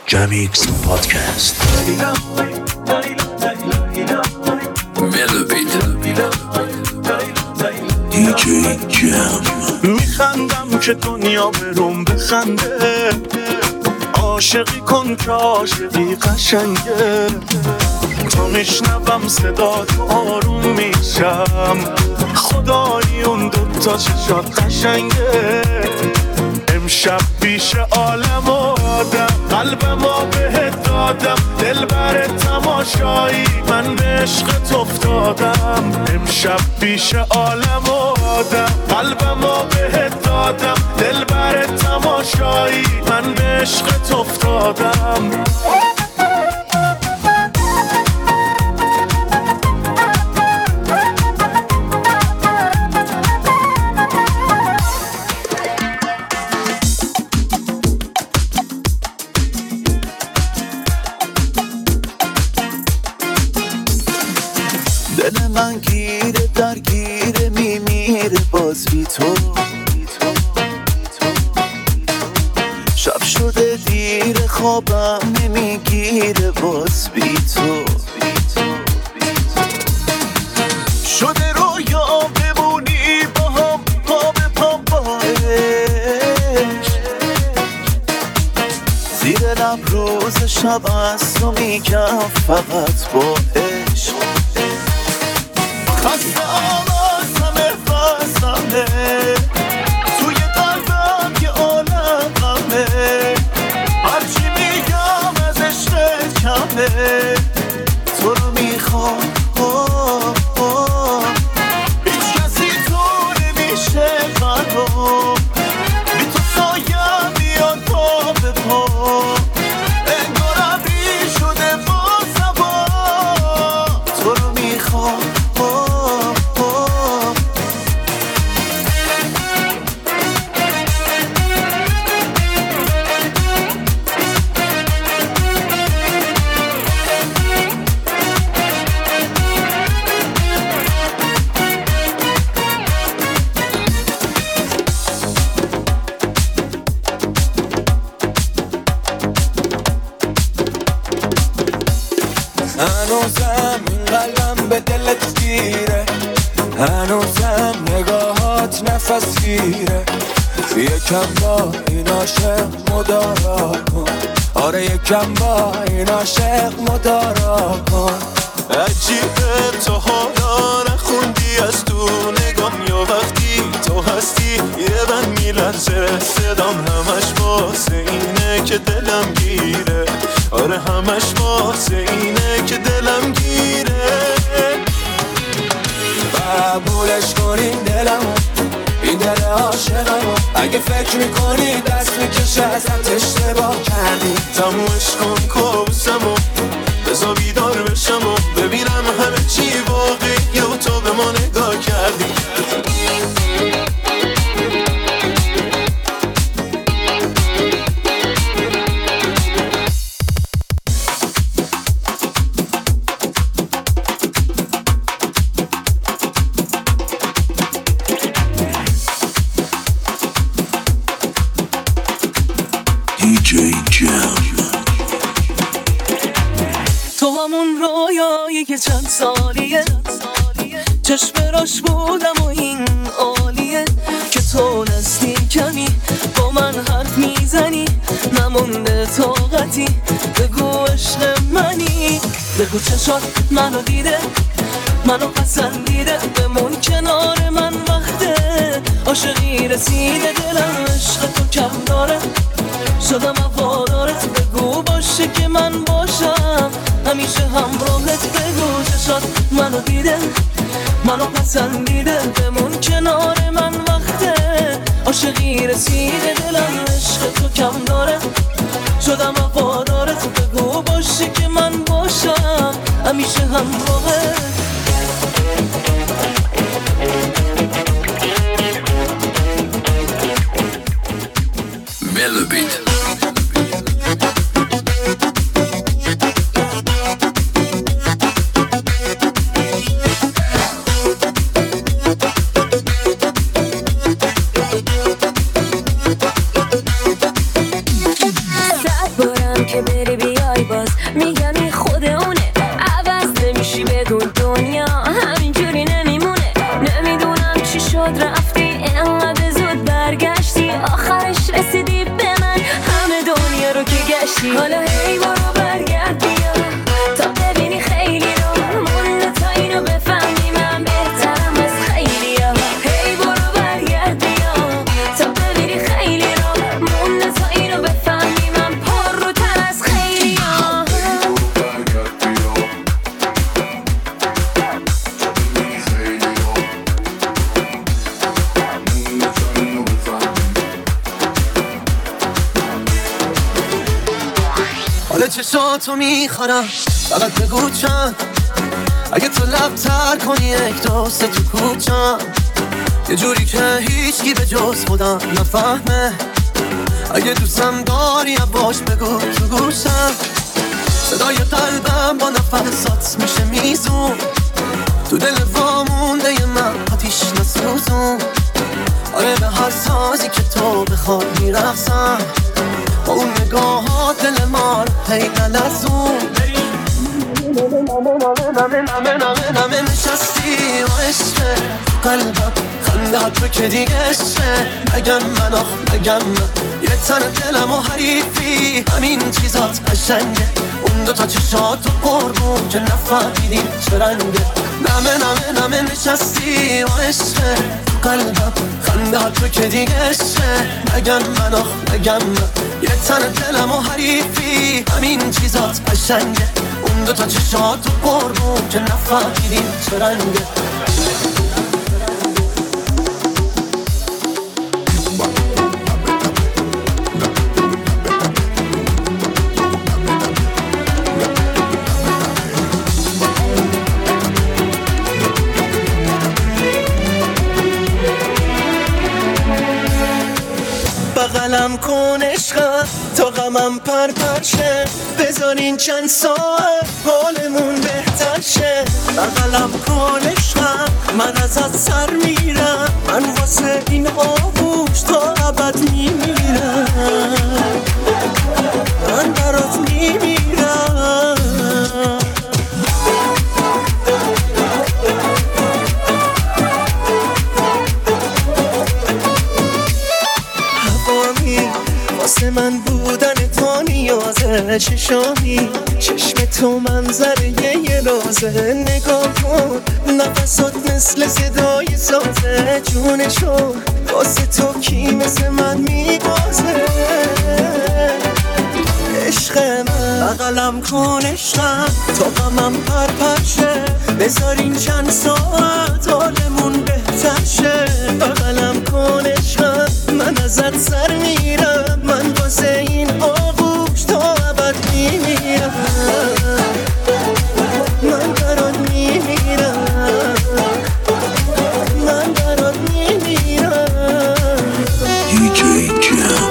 جمیکس پادکست. دیجی جم. میخندم که دنیا بروم بخنده، عاشقی کن که عاشقی قشنگه. تا میشنوم صدا تو آروم میشم، خدایی اون دوتا چشات قشنگه. امشب پیش عالم آدم، قلبمو بهت دادم، دل بر تماشایی من به عشقت افتادم. امشب پیش عالم آدم، قلبمو بهت دادم، دل بر تماشایی من به عشقت افتادم. دل من گیره درگیره میمیره باز بی تو. شب شده دیر خوابم نمیگیره باز بی تو. شده رویا بمونی با هم پا به پا با عشق. زیر لب روز شب از تو میگم فقط با عشق. خسته آوازمه فازمه توی قلبم یه عالم غمه. هرچی میگم از عشق کمه، تو رو میخوام هیچ کسی تو نمیشه قلبم. بی تو سایم میاد پا به پا، انگارم بی شده با زبا. تو رو میخوام هنوزم این قلبم به دلت گیره، هنوزم نگاهات نفس گیره. یکم با این عاشق مدارا کن، آره یکم با این عاشق مدارا کن. عجیبه تو حالا نخوندی از تو نگام، یا وقتی تو هستی یه بند میلرزه صدام. همش واسه اینه که دلم گیره، آره همش واسه اینه که دلم گیره. قبولش کنین دلمو، این دل عاشقمو. اگه فکر میکنی دست میکشه ازت اشتباه کردی. تمومش کن کابوسمو، بذار بیدار بشم و ببینم همه چی واقعی و تو به ما نگاه کردی. دیجی جم. تو همون رویایی که چند سالیه چشم راش بودم و این عالیه که تو نزدیکمی با من حرف میزنی، نمونده طاقتی بگو عشق منی. بگو چشات منو دیده، منو پسندیده، بمون کنار من وقته. عاشقی رسیده دلم عشق تو کم داره، شدم وفادارت. بگو باشه که من باشم همیشه همراهت. بگو چشات منو دیده، منو پسندیده، بمون کنار من وقته. عاشقی رسیده دلم عشق تو کم داره، شدم وفادارت. بگو باشه که من باشم همیشه همراهت. ملوبیت. که بری بیای باز میگم این خود اونه. عوض نمیشی بگو دنیا همینجوری نمیمونه. نمیدونم چی شد رفتی اینقدر زود برگشتی، آخرش رسیدی به من همه دنیا رو که گشتی. حالا هی برو برگرد بیا تا ببینی خیلی رو مونده تا اینو بفهمی من بهترم از خیلی ها. هی برو برگرد بیا تا ببینی خیلی رو مونده تا اینو بفهمی من پر رو تر از خیلی ها. حالا چشاتو میخورم فقط بگو چند، اگه تو لب تر کنی یک دو سه تو کوچم، یه جوری که هیچکی به جز خودم نفهمه. اگه دوستم داری باش بگو تو گوشم، صدای قلبم با نفسات میشه میزون، تو دل وامونده من آتیش نسوزون. آره به هر سازی که تو بخوای میرقصم، با اون نگاهات دل ما رو هی نلرزون. نمه نشستی و عشقه قلبم خندهات رو که دیگه عشقه. مگم من آخ مگم من یه تن دلم و حریفی، همین چیزات قشنگه. اون دوتا چشات و قربون که نفهمیدیم چه رنگه. نمه نشستی و عشقه قلبم خندهات رو که دیگه عشقه. مگم من آخ مگم من یه تن دلم و حریفی، همین چیزات قشنگه. اون دوتا چشات و قربون که نفهمیدیم چه رنگه. بغلم کن عشقم تا غمم پرشه، بذارین چند ساعت حالمون بهتر شه. بغلم کن عشقم من ازت سر میرم، من واسه این آغوش تا ابد میمیرم، من برات میمیرم. واسه من بودن تو نیازه، چشامی چشم تو منظره یه لازه. نگاه کن نفسات مثل صدای سازه، جونشو واسه تو کی مثل من میبازه. عشق من بغلم کن عشقم تا غمم پرشه، بذارین چند ساعت حالمون بهتر شه. بغلم کن عشقم من ازت سر میرم، من واسه این آغوش تا ابد میمیرم، من برات میمیرم، من برات میمیرم. DJ Jam.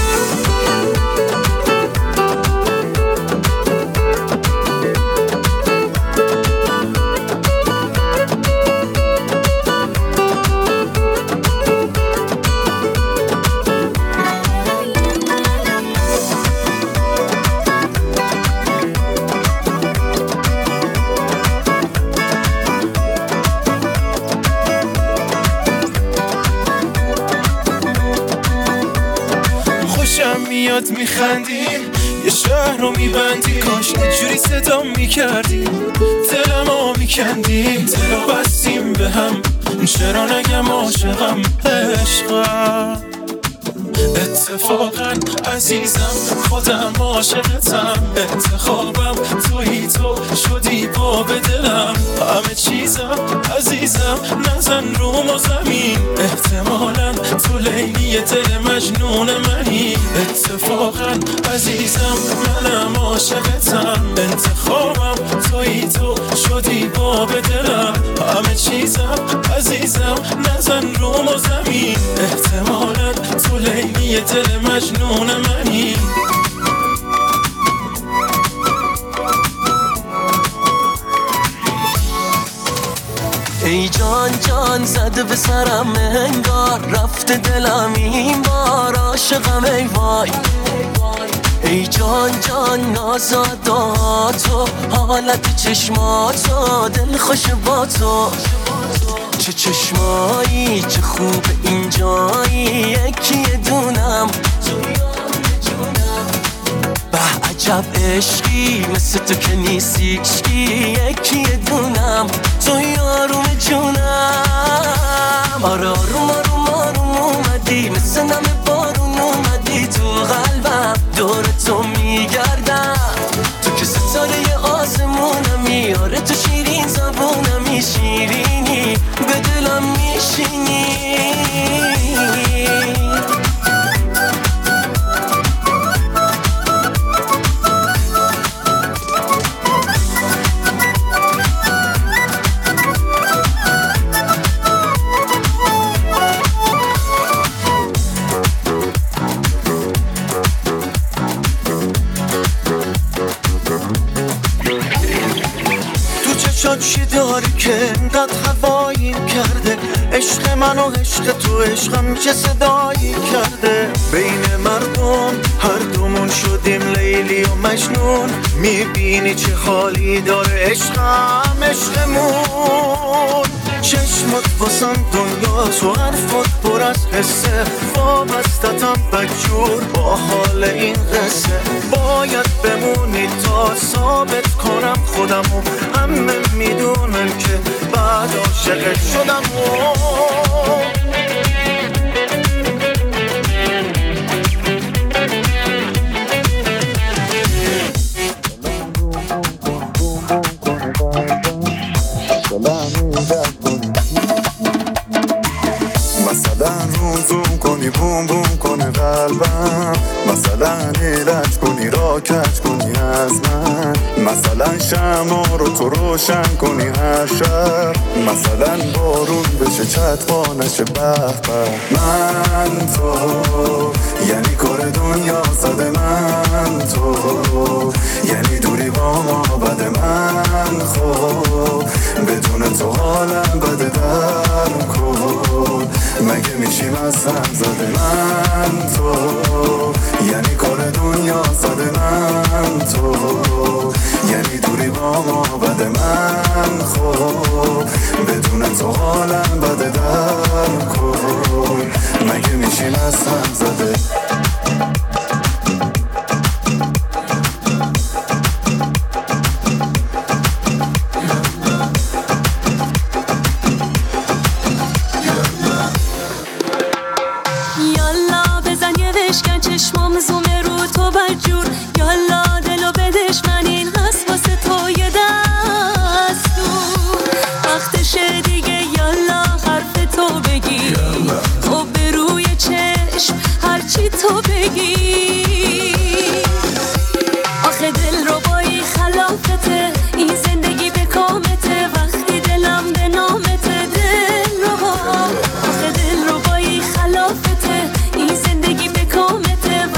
میاد میخندیم یه شهر رو میبندی، کاش اینجوری صدا میکردی دلمو میکندی. دلو بستیم به هم چرا نگم عاشقم عشقم. اتفاقا عزیزم خودم عاشقتم، انتخابم تویی تو شدی باب دلم. همه چیزم عزیزم نزن روم و زمین، احتمالا تو لیلی دل مجنون منی. اتفاقا عزیزم منم عاشقتم، انتخابم تویی تو شدی باب دلم. همه چیزم عزیزم نزن روم و زمین، احتمالا تو لیلی دل مجنون منی. ای جان جان زده به سرم انگار، رفته دلم این بار عاشقم ای وای. ای جان جان نازاداتو، حالت چشماتو دل خوش با تو. چه چشمایی چه خوب اینجایی، یکی دونم به عجب عشقی مثل تو که نیستیشکی، یکی دونم تو یاروم جونم. آره آروم آروم آروم اومدی، مثل نم بارون اومدی تو قلبم، دور تو میگردم. تو که ستاره آسمونمی، آره تو شیرین زبونمی، شیرینی به دلم میشینی. چی داری که انقدر هواییم کرده، عشق من و عشق تو عشقم چه صدایی کرده. بین مردم هر دومون شدیم لیلی و مجنون، میبینی چه حالی داره عشقم عشقمون. چشمت واسم دنیاست و حرفت پر از حسه، وابستتم بدجور با حال این قصه. باید بمونی تا ثابت کنم خودمو، همه میدونن که بعد عاشقت شدم. مثلا روزون کنی بوم بوم کنه قلبم، مثلا ایلج کنی را کج کنی از من، مثلا شمع رو تو روشن کنی هر شب، مثلا بارون بشه چتقا نشه به به. من تو یعنی کار دنیا زده، من تو یعنی دوری با ما بده. من خب بدون تو حالم بده، در کن مگه میشیم از هم زده. من تو یعنی کار دنیا زده، من تو یعنی دوری با ما بده. من خب بدون تو حالم بده، در کن مگه میشیم از هم زده. چشمام زومه رو تو بدجور، یالا دلو بدش من این هست واسه تو یه دستور. وقتشه دیگه یالا حرف تو بگی، خب به روی چشم هرچی تو بگی. آخه دل رو بایی خلافته، این زندگی به کامته، وقتی دلم به نامته. دل رو با آخه دل رو بایی خلافته، این زندگی به کامته،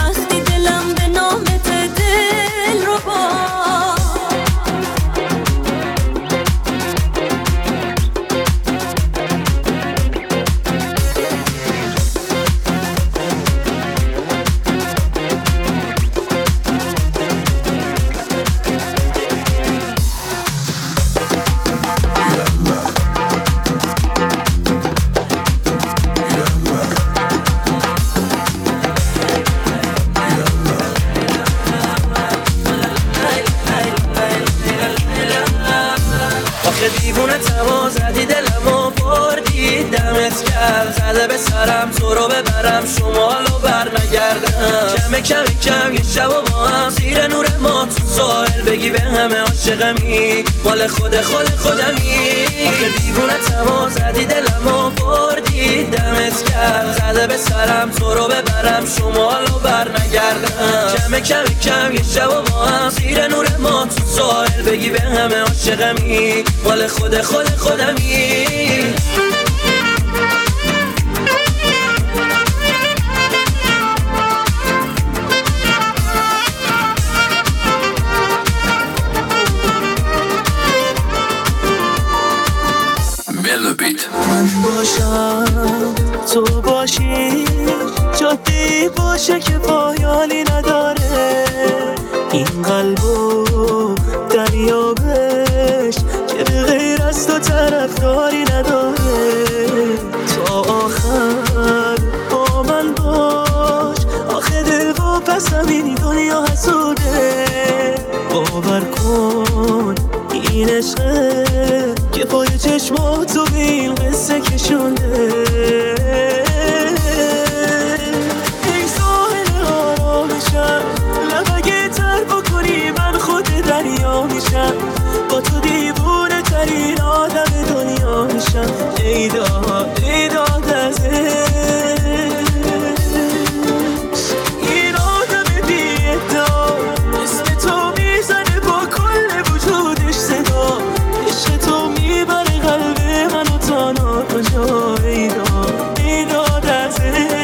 دیوونه تما زدی دلمو بردی، دمت گرم زده به سرم تو رو ببرم شمالو برنگردم. کم کم کم یه شب و با هم زیر نور ما تو ساحل بگی به همه عاشقمی، مال خودمی. آخه دیوونه تما زدی دلمو بردی، دمت گرم زده به سرم تو رو ببرم شمالو برنگردم. کم کم کم یه شب و با هم زیر نور ما تو ساحل بگی به همه عاشقمی، مال خودمی. من باشم تو باشی، جاده‌ای باشه که پایانی نداره. این قلبو دریابش که به غیر از تو طرفداری نداره. تا آخر با من باش، آخه دل و پس همین دنیا حسوده. باور کن این عشقه که پای چشماتو به این قصه کشونده. این ساحل آرامشم، لب اگه تر بکنی من خود دریا میشم. با تو دیوونه ترین آدم دنیا میشم. ای داد از این آدم بی ادعا، اسم تو میزنه با کل وجودش صدا. عشق تو میبره قلب منو تا ناکجا. ای داد از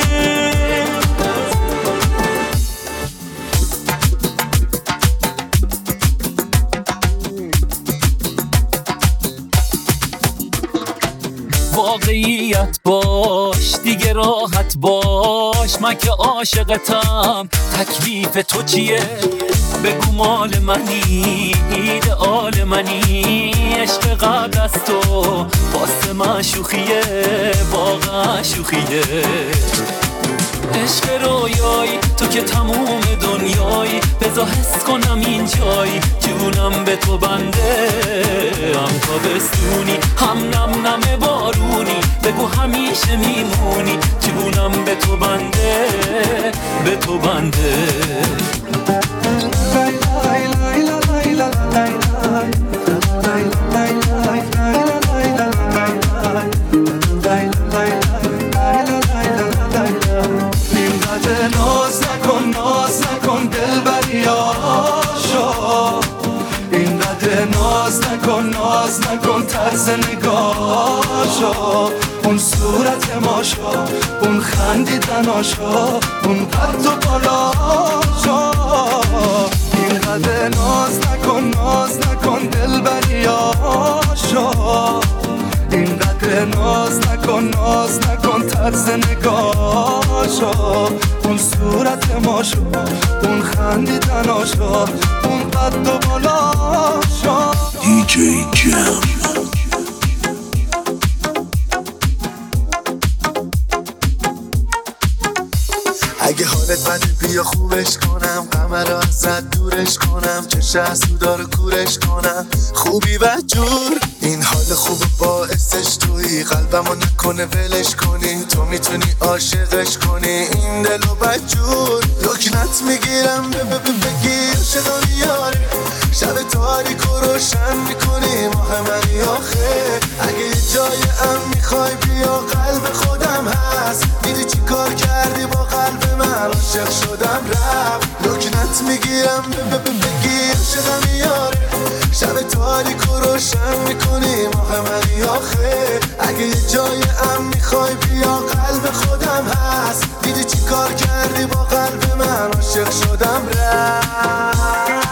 واقعیت باش، دیگه راحت باش. من که عاشقتم، تکلیف تو چیه؟ بگو مال منی، ایدئال منی. عشق قبل از تو واسه من شوخیه، واقعا شوخیه. عشق رویایی تو که تموم دنیایی، بذار حس کنم این جایی. جونم به تو بنده، هم تابستونی هم نم نم بارونی. بگو همیشه میمونی، جونم به تو بنده، به تو بنده. ناز نکن دلبریاشو، اینقدر ناز نکن طرز نگاهشو. اون صورت ماشو، اون خندیدناشو، اون قد و بالاشو. اینقدر ناز نکن دلبریاشو، اینقدر ناز نکن طرز نگاهشو. اون صورت ماشو، اون خندیدناشو، اون قد و بالاشو. DJ Jam. اگه حالت بده بیا خوبش کنم، غم رو ازت دورش کنم، چش حسودا رو کورش کنم. خوبی بدجور این حال خوب باعثش تویی، قلبمو نکنه ولش کنی. تو میتونی عاشقش کنی این دلو بدجور. لکنت میگیرم بگیر عاشقم یاره، شب تاریک و روشن میکنی ماه منی آخه. اگه یه جای میخوای بیا قلب خودم هست. دیدی چی کار کردی با قلب من، عاشق شدم رفت. لکنت میگیرم بگیر عاشقم یاره، شب تاریک و روشن میکنی ماه منی آخه. اگه یه جای میخوای بیا قلب خودم هست. دیدی چی کار کردی با قلب من، عاشق شدم رفت.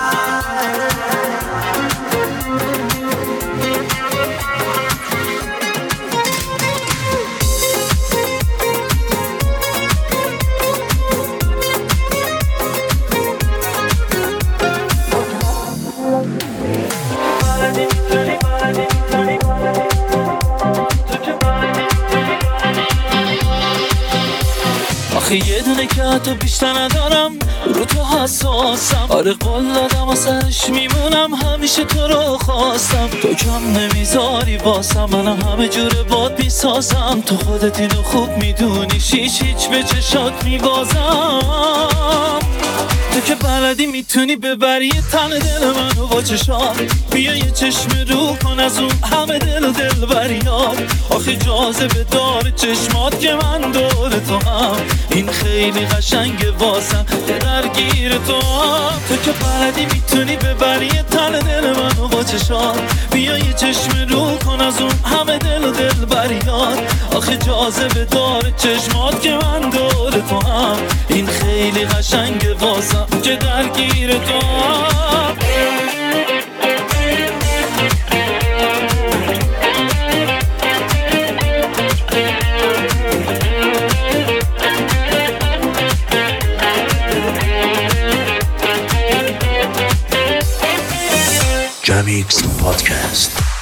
آخه یه دونه که حتی بیشتر ندارم، رو تو حساسم. آره قول دادم و سرش میمونم، همیشه تو رو خواستم. تو کم نمیذاری واسم، منم همه جور باد میسازم. تو خودت اینو خوب میدونی، هیچ به چشات میبازم. تو که بلدی میتونی ببری تن دل منو با چشات. بیا یه چشم رو کن از اون همه دل و دل بریات. آخه جاذبه داره چشمات که من دور تو هم. این خیلی قشنگه واسم که درگیر تو هم. تو که بلدی میتونی ببری تن دل منو با چشات. بیا یه چشم رو کن از اون همه دل و دل بریات. آخه جاذبه داره چشمات که من دور تو هم. این خیلی قشنگه واسم که درگیر تو هم. Jamix Podcast.